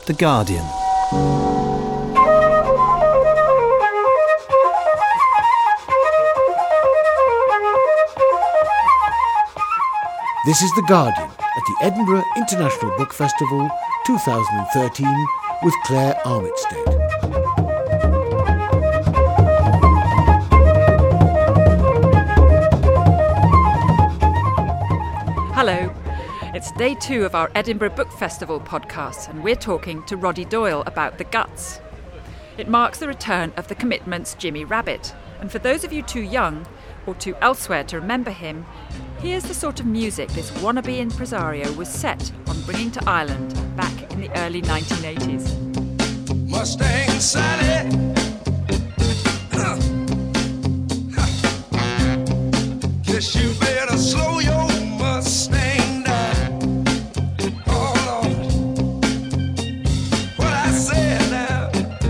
The Guardian. This is The Guardian at the Edinburgh International Book Festival 2013 with Claire Armitstead. Hello, it's day 2 of our Edinburgh Book Festival podcast, and we're talking to Roddy Doyle about The Guts. It marks the return of The Commitments' Jimmy Rabbit, and for those of you too young or too elsewhere to remember him, here's the sort of music this wannabe impresario was set on bringing to Ireland back in the early 1980s. Mustang Sally, guess you better slow your Mustang down. Oh Lord, what I said now.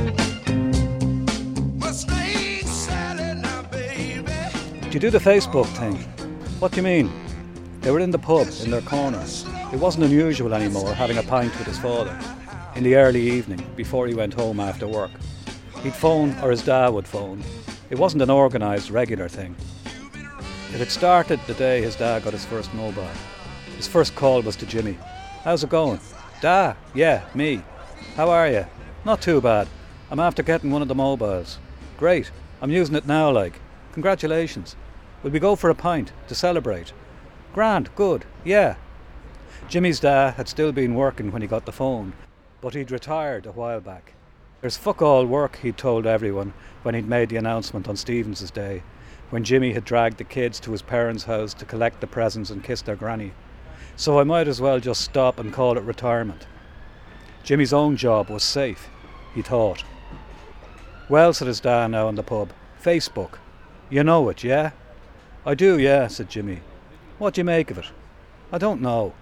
Mustang Sally now, baby. Do you do the Facebook thing? What do you mean? They were in the pub in their corner. It wasn't unusual anymore having a pint with his father in the early evening before he went home after work. He'd phone or his dad would phone. It wasn't an organised regular thing. It had started the day his dad got his first mobile. His first call was to Jimmy. "How's it going?" "Da, yeah, me. How are you?" "Not too bad. I'm after getting one of the mobiles." "Great, I'm using it now like. Congratulations. Will we go for a pint to celebrate?" "Grand, good, yeah." Jimmy's dad had still been working when he got the phone, but he'd retired a while back. There's fuck all work, he'd told everyone when he'd made the announcement on Stevens's Day, when Jimmy had dragged the kids to his parents' house to collect the presents and kiss their granny. So I might as well just stop and call it retirement. Jimmy's own job was safe, he thought. "Well," said his dad now in the pub, "Facebook. You know it, yeah?" "I do, yeah," said Jimmy. "What do you make of it?" "I don't know."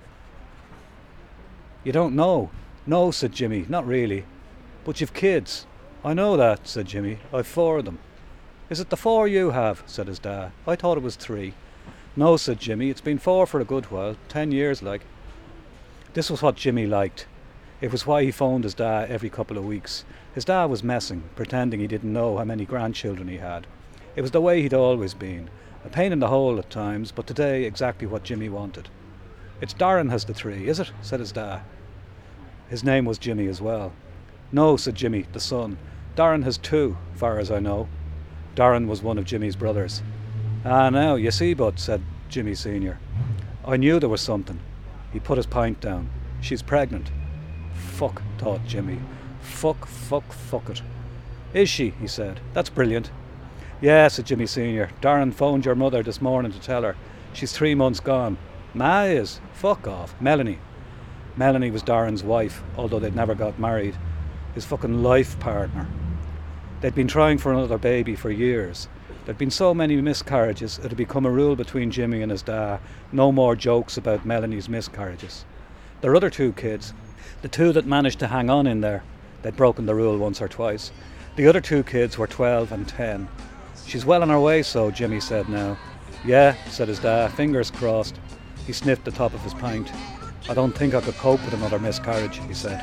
"You don't know?" "No," said Jimmy, "not really. But you've kids." "I know that," said Jimmy. "I've 4 of them." "Is it the 4 you have?" said his dad. "I thought it was 3. "No," said Jimmy, "it's been 4 for a good while, 10 years like." This was what Jimmy liked. It was why he phoned his dad every couple of weeks. His dad was messing, pretending he didn't know how many grandchildren he had. It was the way he'd always been. A pain in the hole at times, but today exactly what Jimmy wanted. "It's Darren has the 3, is it?" said his dad. His name was Jimmy as well. "No," said Jimmy, the son. "Darren has 2, far as I know." Darren was one of Jimmy's brothers. "Ah, now, you see, bud," said Jimmy Sr. "I knew there was something." He put his pint down. "She's pregnant." Fuck, thought Jimmy. Fuck it. "Is she?" he said. "That's brilliant." "Yeah," said Jimmy Sr. "Darren phoned your mother this morning to tell her. She's 3 months gone." "Ma is? Fuck off." Melanie. Melanie was Darren's wife, although they'd never got married. His fucking life partner. They'd been trying for another baby for years. There'd been so many miscarriages, it had become a rule between Jimmy and his dad. No more jokes about Melanie's miscarriages. Their other 2 kids, the 2 that managed to hang on in there, they'd broken the rule once or twice. The other 2 kids were 12 and 10. "She's well on her way, so," Jimmy said now. "Yeah," said his dad, fingers crossed. He sniffed the top of his pint. "I don't think I could cope with another miscarriage," he said.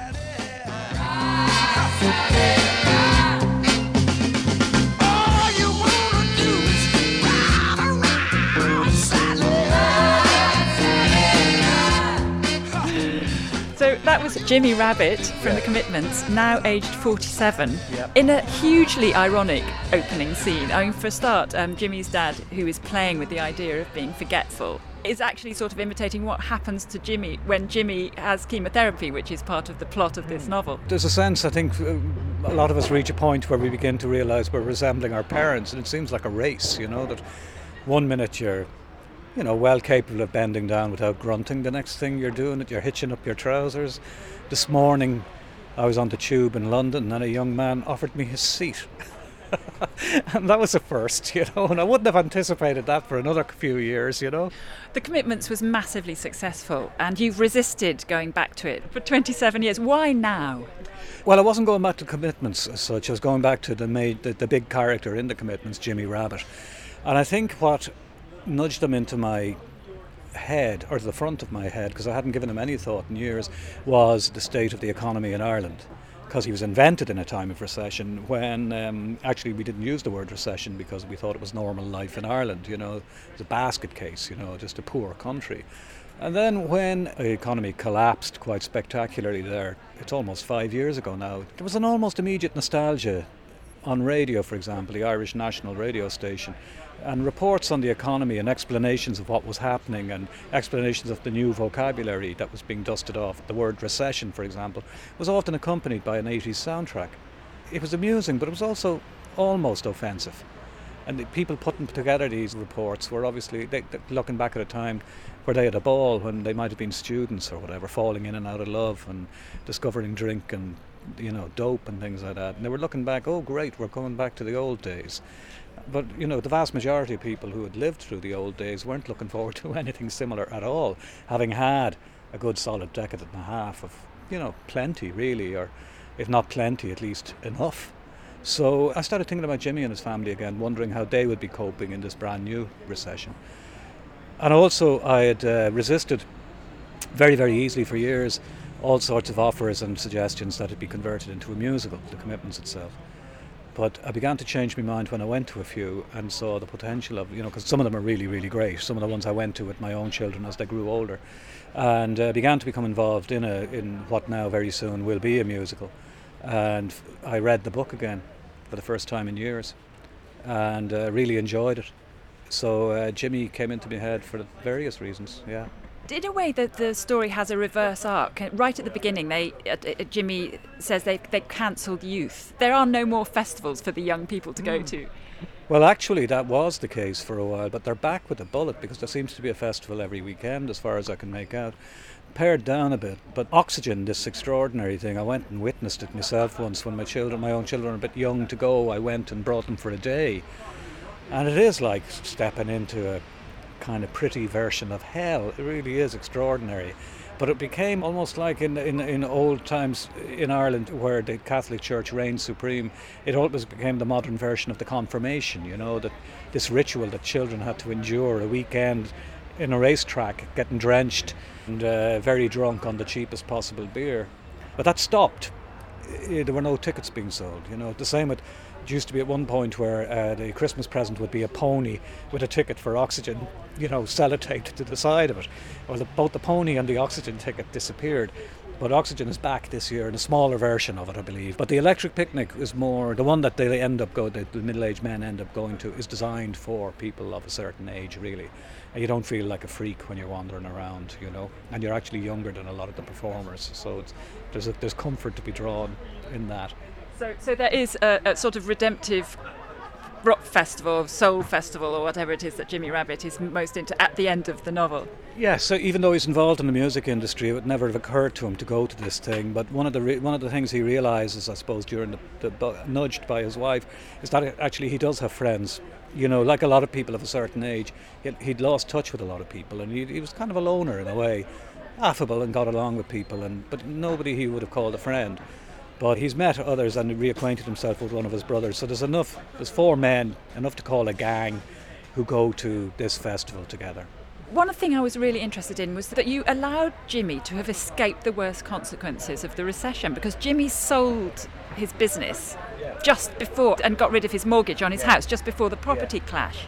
So that was Jimmy Rabbit from The Commitments, now aged 47, Yep. in a hugely ironic opening scene. I mean, for a start, Jimmy's dad, who is playing with the idea of being forgetful, is actually sort of imitating what happens to Jimmy when Jimmy has chemotherapy, which is part of the plot of this novel. There's a sense, I think, a lot of us reach a point where we begin to realise we're resembling our parents, and it seems like a race, that one minute you're well capable of bending down without grunting. The next thing you're doing it, you're hitching up your trousers. This morning I was on the tube in London and a young man offered me his seat. And that was a first, and I wouldn't have anticipated that for another few years, The Commitments was massively successful, and you've resisted going back to it for 27 years. Why now? Well, I wasn't going back to Commitments as such. I was going back to the big character in the Commitments, Jimmy Rabbit. And I think what nudged them into my head, or to the front of my head, because I hadn't given him any thought in years, was the state of the economy in Ireland. Because he was invented in a time of recession when actually we didn't use the word recession because we thought it was normal life in Ireland. You know, it was a basket case, you know, just a poor country. And then when the economy collapsed quite spectacularly there, it's almost 5 years ago now, there was an almost immediate nostalgia on radio, for example, the Irish National Radio Station, and reports on the economy and explanations of what was happening and explanations of the new vocabulary that was being dusted off. The word recession, for example, was often accompanied by an 80s soundtrack. It was amusing, but it was also almost offensive. And the people putting together these reports were obviously looking back at a time where they had a ball, when they might have been students or whatever, falling in and out of love and discovering drink and, you know, dope and things like that. And they were looking back, oh great, we're going back to the old days. But, you know, the vast majority of people who had lived through the old days weren't looking forward to anything similar at all, having had a good solid decade and a half of, you know, plenty really, or if not plenty, at least enough. So I started thinking about Jimmy and his family again, wondering how they would be coping in this brand new recession. And also I had resisted very, very easily for years all sorts of offers and suggestions that it be converted into a musical, The Commitments itself. But I began to change my mind when I went to a few and saw the potential of, you know, because some of them are really, really great. Some of the ones I went to with my own children as they grew older, and began to become involved in what now very soon will be a musical. And I read the book again for the first time in years, and really enjoyed it. So Jimmy came into my head for various reasons, yeah. In a way, the story has a reverse arc. Right at the beginning, Jimmy says they've cancelled youth. There are no more festivals for the young people to go to. Well, actually, that was the case for a while, but they're back with a bullet because there seems to be a festival every weekend, as far as I can make out. Pared down a bit, but Oxygen, this extraordinary thing, I went and witnessed it myself once when my own children were a bit young to go. I went and brought them for a day, and it is like stepping into a kind of pretty version of hell. It really is extraordinary. But it became almost like in old times in Ireland, where the Catholic Church reigned supreme. It always became the modern version of the confirmation, you know, that this ritual that children had to endure, a weekend in a racetrack, getting drenched and very drunk on the cheapest possible beer. But that stopped. There were no tickets being sold, you know. The same with, it used to be at one point where the Christmas present would be a pony with a ticket for Oxygen, you know, sellotaped to the side of it. Well, both the pony and the Oxygen ticket disappeared. But Oxygen is back this year in a smaller version of it, I believe. But the Electric Picnic is more, the one that they end up the middle-aged men end up going to, is designed for people of a certain age, really. And you don't feel like a freak when you're wandering around, you know. And you're actually younger than a lot of the performers, so there's comfort to be drawn in that. So there is a sort of redemptive rock festival, soul festival, or whatever it is that Jimmy Rabbit is most into at the end of the novel. Yeah, so even though he's involved in the music industry, it would never have occurred to him to go to this thing. But one of the things he realises, I suppose, during the nudged by his wife, is that actually he does have friends. You know, like a lot of people of a certain age, he'd lost touch with a lot of people, and he was kind of a loner in a way, affable and got along with people, but nobody he would have called a friend. But he's met others and reacquainted himself with one of his brothers. So there's 4 men, enough to call a gang, who go to this festival together. One thing I was really interested in was that you allowed Jimmy to have escaped the worst consequences of the recession, because Jimmy sold his business just before and got rid of his mortgage on his house just before the property clash.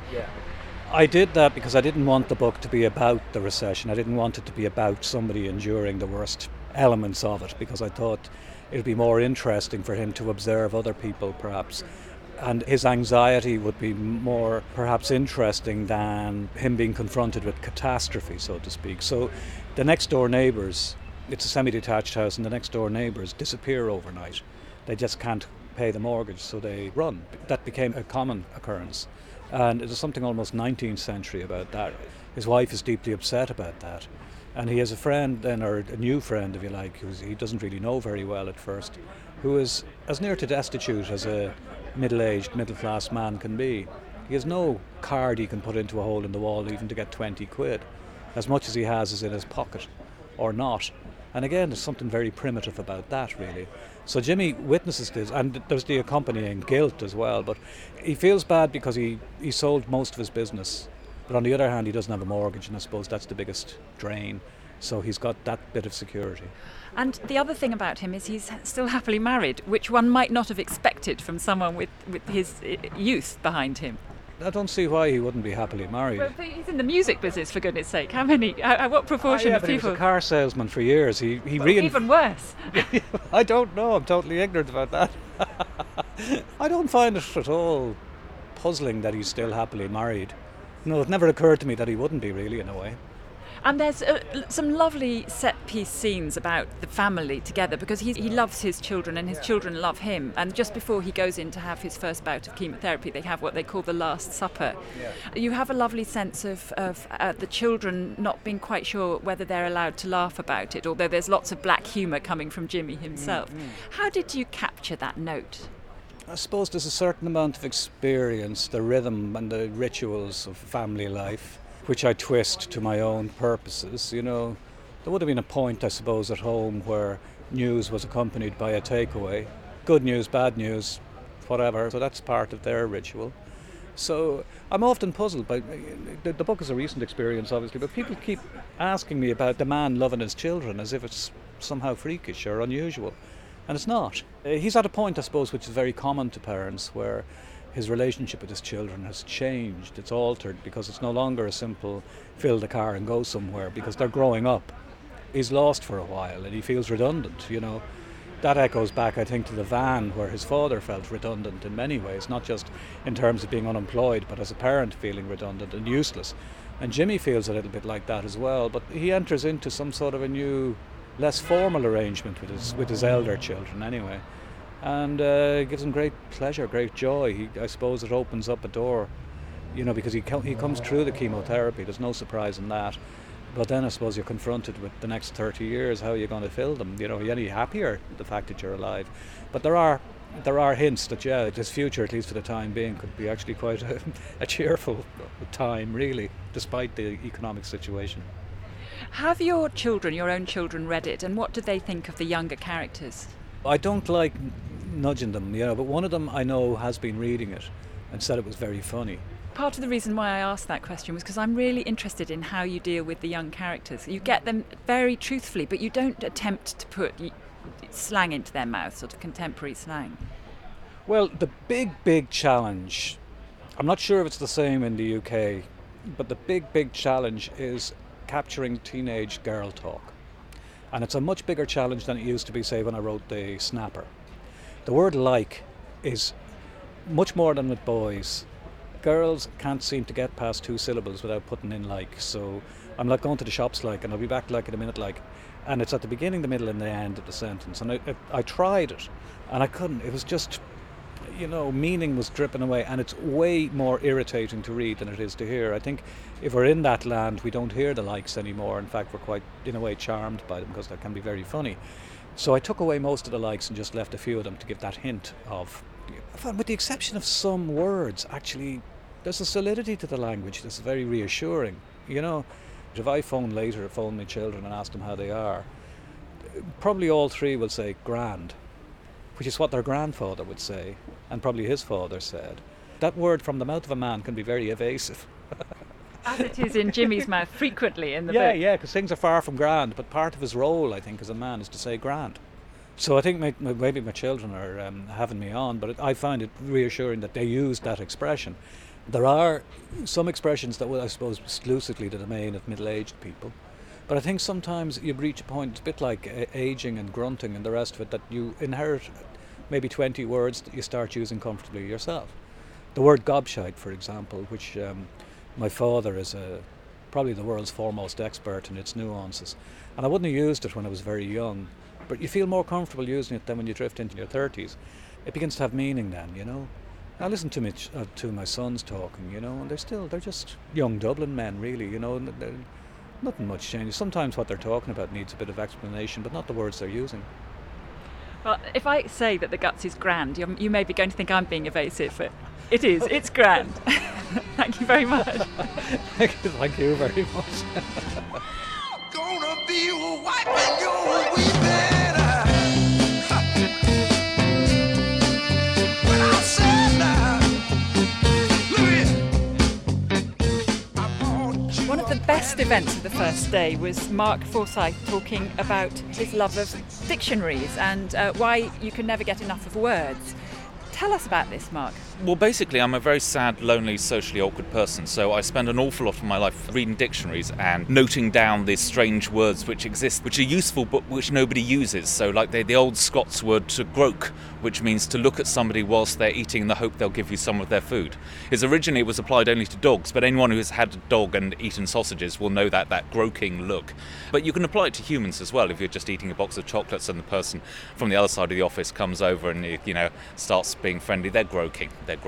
I did that because I didn't want the book to be about the recession. I didn't want it to be about somebody enduring the worst elements of it, because I thought it would be more interesting for him to observe other people, perhaps. And his anxiety would be more, perhaps, interesting than him being confronted with catastrophe, so to speak. So the next door neighbours, it's a semi-detached house, and the next door neighbours disappear overnight. They just can't pay the mortgage, so they run. That became a common occurrence. And there's something almost 19th century about that. His wife is deeply upset about that. And he has a friend then, or a new friend if you like, who he doesn't really know very well at first, who is as near to destitute as a middle-aged, middle-class man can be. He has no card he can put into a hole in the wall even to get 20 quid. As much as he has is in his pocket, or not. And again, there's something very primitive about that, really. So Jimmy witnesses this, and there's the accompanying guilt as well, but he feels bad because he sold most of his business But on the other hand, he doesn't have a mortgage, and I suppose that's the biggest drain. So he's got that bit of security. And the other thing about him is he's still happily married, which one might not have expected from someone with his youth behind him. I don't see why he wouldn't be happily married. But he's in the music business, for goodness sake. What proportion of but he people? was a car salesman for years. Even worse. I don't know. I'm totally ignorant about that. I don't find it at all puzzling that he's still happily married. No, it never occurred to me that he wouldn't be, really, in a way. And there's some lovely set-piece scenes about the family together, because he loves his children and his children love him. And just before he goes in to have his first bout of chemotherapy, they have what they call the Last Supper. Yeah. You have a lovely sense of the children not being quite sure whether they're allowed to laugh about it, although there's lots of black humour coming from Jimmy himself. How did you capture that note? I suppose there's a certain amount of experience, the rhythm and the rituals of family life, which I twist to my own purposes. You know, there would have been a point, I suppose, at home where news was accompanied by a takeaway. Good news, bad news, whatever. So that's part of their ritual. So I'm often puzzled by... The book is a recent experience, obviously, but people keep asking me about the man loving his children as if it's somehow freakish or unusual. And it's not. He's at a point, I suppose, which is very common to parents, where his relationship with his children has changed. It's altered because it's no longer a simple fill the car and go somewhere, because they're growing up. He's lost for a while and he feels redundant, you know. That echoes back, I think, to the van, where his father felt redundant in many ways, not just in terms of being unemployed, but as a parent feeling redundant and useless. And Jimmy feels a little bit like that as well, but he enters into some sort of a new, less formal arrangement with his elder children anyway. And it gives him great pleasure, great joy. I suppose it opens up a door, you know, because he comes through the chemotherapy. There's no surprise in that. But then I suppose you're confronted with the next 30 years. How are you going to fill them? You know, are you any happier the fact that you're alive? But there are hints that, yeah, his future, at least for the time being, could be actually quite a cheerful time, really, despite the economic situation. Have your own children, read it, and what do they think of the younger characters? I don't like nudging them, you know, but one of them I know has been reading it and said it was very funny. Part of the reason why I asked that question was because I'm really interested in how you deal with the young characters. You get them very truthfully, but you don't attempt to put slang into their mouth, sort of contemporary slang. Well, the big challenge, I'm not sure if it's the same in the UK, but the big challenge is capturing teenage girl talk. And it's a much bigger challenge than it used to be, say, when I wrote The Snapper. The word like is much more than with boys. Girls can't seem to get past 2 syllables without putting in like. So I'm like going to the shops like, and I'll be back like in a minute like. And it's at the beginning, the middle and the end of the sentence. And I tried it and I couldn't. It was just, you know, meaning was dripping away, and it's way more irritating to read than it is to hear. I think if we're in that land, we don't hear the likes anymore. In fact, we're quite, in a way, charmed by them because they can be very funny. So I took away most of the likes and just left a few of them to give that hint of... With the exception of some words, actually, there's a solidity to the language that's very reassuring. You know, if I phone my children and ask them how they are, probably all 3 will say grand, which is what their grandfather would say, and probably his father said. That word from the mouth of a man can be very evasive. As it is in Jimmy's mouth frequently in the book. Yeah, because things are far from grand, but part of his role, I think, as a man is to say grand. So I think maybe my children are having me on, but I find it reassuring that they use that expression. There are some expressions that will, I suppose, exclusively the domain of middle-aged people. But I think sometimes you reach a point, it's a bit like aging and grunting and the rest of it, that you inherit maybe 20 words that you start using comfortably yourself. The word gobshite, for example, which my father is probably the world's foremost expert in its nuances. And I wouldn't have used it when I was very young, but you feel more comfortable using it than when you drift into your 30s. It begins to have meaning then, you know. I listen to my sons talking, you know, and they're just young Dublin men, really, you know. Nothing much changes. Sometimes what they're talking about needs a bit of explanation, but not the words they're using. Well, if I say that the Guts is grand, you may be going to think I'm being evasive, but it is. It's grand. Thank you very much. Thank you very much. Gonna be wiping your weeping eye. When I said that, look here. last events of the first day was Mark Forsyth talking about his love of dictionaries and why you can never get enough of words. Tell us about this, Mark. Well, basically, I'm a very sad, lonely, socially awkward person, so I spend an awful lot of my life reading dictionaries and noting down these strange words which exist, which are useful but which nobody uses. So, like the old Scots word to groak, which means to look at somebody whilst they're eating in the hope they'll give you some of their food. Originally it was applied only to dogs, but anyone who has had a dog and eaten sausages will know that groaking look. But you can apply it to humans as well. If you're just eating a box of chocolates and the person from the other side of the office comes over and starts being friendly, they're groaking.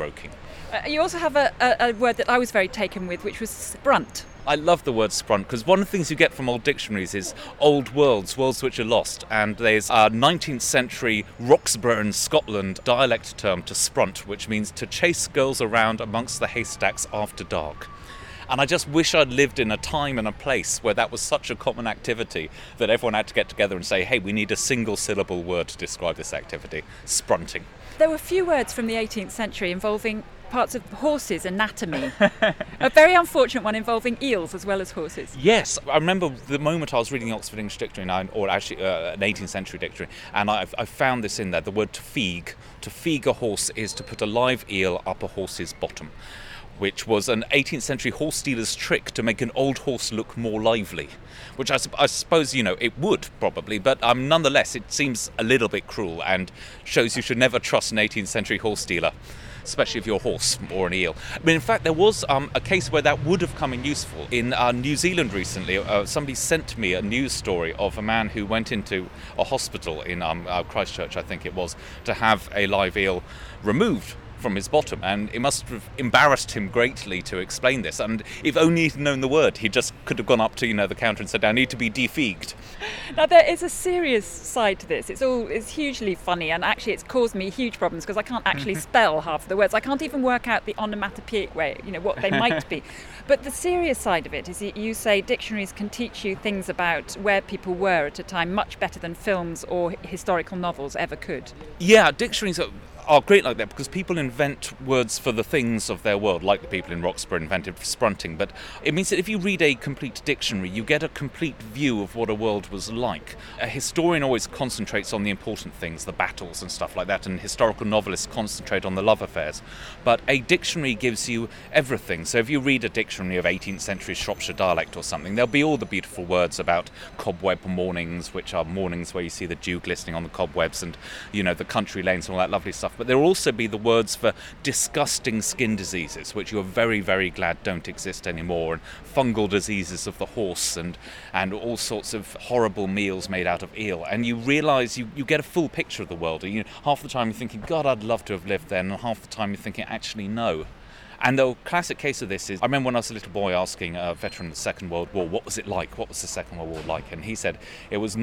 You also have a word that I was very taken with, which was sprunt. I love the word sprunt because one of the things you get from old dictionaries is old words which are lost, and there's a 19th century Roxburgh in Scotland dialect term to sprunt, which means to chase girls around amongst the haystacks after dark. And I just wish I'd lived in a time and a place where that was such a common activity that everyone had to get together and say, hey, we need a single syllable word to describe this activity, sprunting. There were few words from the 18th century involving parts of horses' anatomy. A very unfortunate one involving eels as well as horses. Yes, I remember the moment I was reading the Oxford English Dictionary, or actually an 18th century dictionary, and I found this in there, the word to feeg. To feeg a horse is to put a live eel up a horse's bottom, which was an 18th century horse dealer's trick to make an old horse look more lively, which I suppose, it would probably, but nonetheless, it seems a little bit cruel and shows you should never trust an 18th century horse dealer, especially if you're a horse or an eel. I mean, in fact, there was a case where that would have come in useful. In New Zealand recently, somebody sent me a news story of a man who went into a hospital in Christchurch, I think it was, to have a live eel removed from his bottom, and it must have embarrassed him greatly to explain this, and if only he'd known the word, he just could have gone up to the counter and said, I need to be defeeged. Now there is a serious side to this. It's hugely funny, and actually it's caused me huge problems because I can't actually spell half of the words. I can't even work out the onomatopoeic way, what they might be. But the serious side of it is that you say dictionaries can teach you things about where people were at a time much better than films or historical novels ever could. Yeah, dictionaries are great like that because people invent words for the things of their world, like the people in Roxburgh invented sprunting, but it means that if you read a complete dictionary, you get a complete view of what a world was like. A historian always concentrates on the important things, the battles and stuff like that, and historical novelists concentrate on the love affairs. But a dictionary gives you everything. So if you read a dictionary of 18th century Shropshire dialect or something, there'll be all the beautiful words about cobweb mornings, which are mornings where you see the dew glistening on the cobwebs and, the country lanes and all that lovely stuff. But there will also be the words for disgusting skin diseases, which you are very, very glad don't exist anymore, and fungal diseases of the horse, and all sorts of horrible meals made out of eel. And you realise you get a full picture of the world. Half the time you're thinking, God, I'd love to have lived then, and half the time you're thinking, actually, no. And the classic case of this is, I remember when I was a little boy asking a veteran of the Second World War, what was it like? What was the Second World War like? And he said it was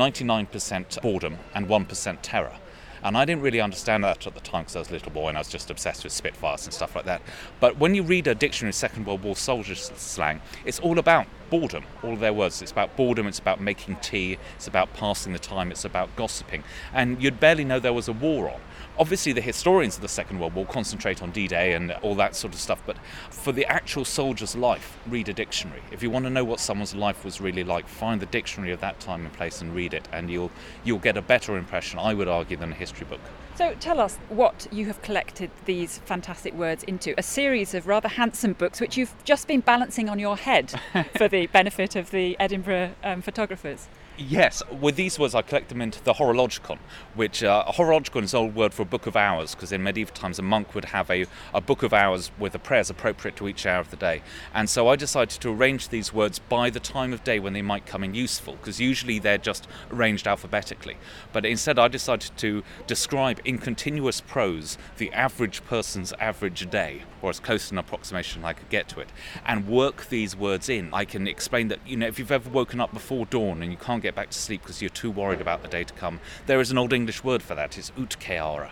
99% boredom and 1% terror. And I didn't really understand that at the time because I was a little boy and I was just obsessed with Spitfires and stuff like that. But when you read a dictionary of Second World War soldier slang, it's all about boredom, all of their words. It's about boredom, it's about making tea, it's about passing the time, it's about gossiping. And you'd barely know there was a war on. Obviously, the historians of the Second World War concentrate on D-Day and all that sort of stuff, but for the actual soldier's life, read a dictionary. If you want to know what someone's life was really like, find the dictionary of that time and place and read it, and you'll get a better impression, I would argue, than a history book. So tell us what you have collected these fantastic words into, a series of rather handsome books which you've just been balancing on your head for the benefit of the Edinburgh photographers. Yes, with these words I collect them into the Horologicon, which a Horologicon is an old word for a book of hours, because in medieval times a monk would have a book of hours with the prayers appropriate to each hour of the day. And so I decided to arrange these words by the time of day when they might come in useful, because usually they're just arranged alphabetically. But instead I decided to describe in continuous prose the average person's average day, or as close to an approximation I could get to it, and work these words in. I can explain that, if you've ever woken up before dawn and you can't get back to sleep because you're too worried about the day to come, there is an Old English word for that. It's utceara.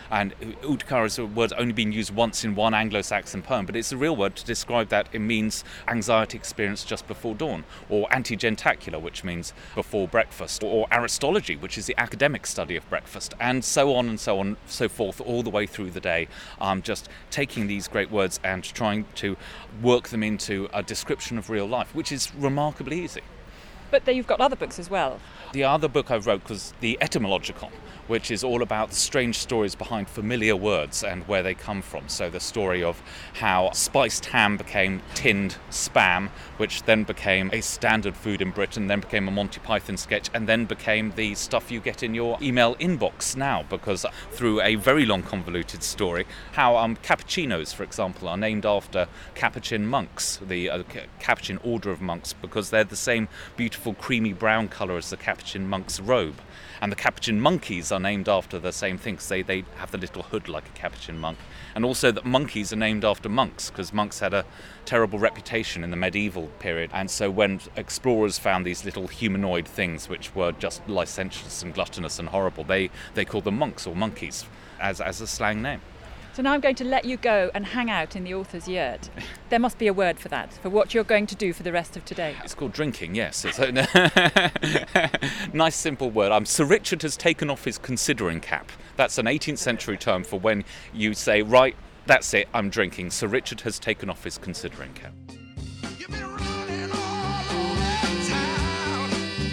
And Utkar is a word only being used once in one Anglo-Saxon poem, but it's a real word to describe that. It means anxiety experienced just before dawn, or antigentacular, which means before breakfast, or aristology, which is the academic study of breakfast, and so on, so forth, all the way through the day. Just taking these great words and trying to work them into a description of real life, which is remarkably easy. But then you've got other books as well. The other book I wrote was The Etymological, which is all about strange stories behind familiar words and where they come from. So the story of how spiced ham became tinned spam, which then became a standard food in Britain, then became a Monty Python sketch, and then became the stuff you get in your email inbox now, because through a very long convoluted story, how cappuccinos, for example, are named after Capuchin monks, the Capuchin order of monks, because they're the same beautiful creamy brown colour as the Capuchin monk's robe. And the Capuchin monkeys are named after the same thing, because they have the little hood like a Capuchin monk. And also that monkeys are named after monks, because monks had a terrible reputation in the medieval period. And so when explorers found these little humanoid things which were just licentious and gluttonous and horrible, they called them monks or monkeys as a slang name. So now I'm going to let you go and hang out in the author's yurt. There must be a word for that, for what you're going to do for the rest of today. It's called drinking, yes. It's a nice simple word. Sir Richard has taken off his considering cap. That's an 18th century term for when you say, right, that's it, I'm drinking. Sir Richard has taken off his considering cap. You've been running all over town.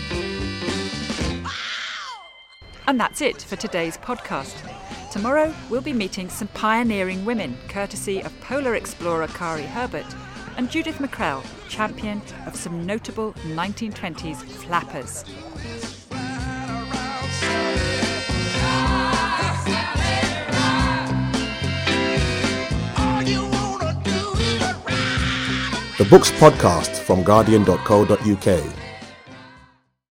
And that's it for today's podcast. Tomorrow we'll be meeting some pioneering women, courtesy of polar explorer Kari Herbert and Judith McCrell, champion of some notable 1920s flappers. The Books Podcast from Guardian.co.uk.